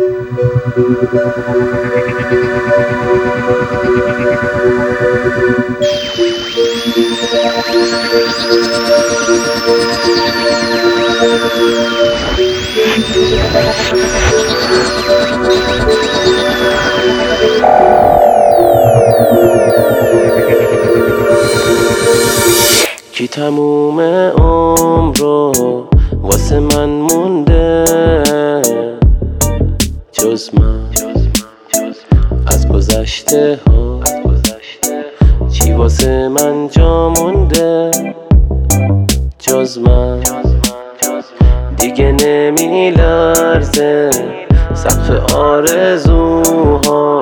کی تموم عمر رو واسه من مونده جز من از گذشته ها، چی واسه من جا مونده جز من؟ دیگه نمیلرزه سقف آرزوها،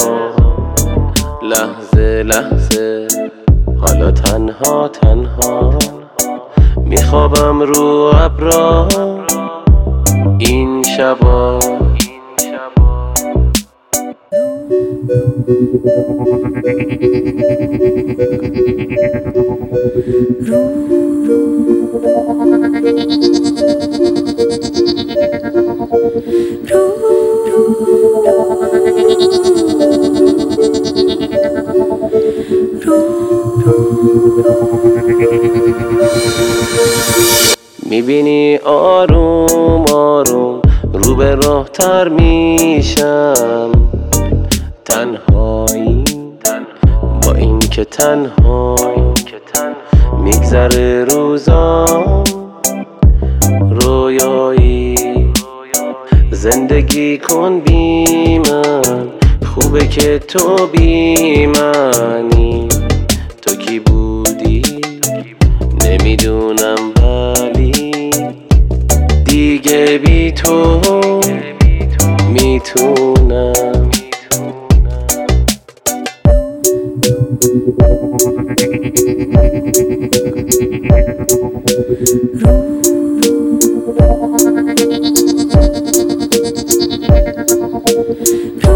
لحظه لحظه حالا تنها تنها میخوابم رو ابرا این شبا. میبینی آروم آروم رو به راه تر میشم، تنهایی با این که تنها میگذره روزام، رویایی زندگی کن بی من، خوبه که تو بی منی. تو کی بودی نمیدونم ولی دیگه بی تو میتونم. رو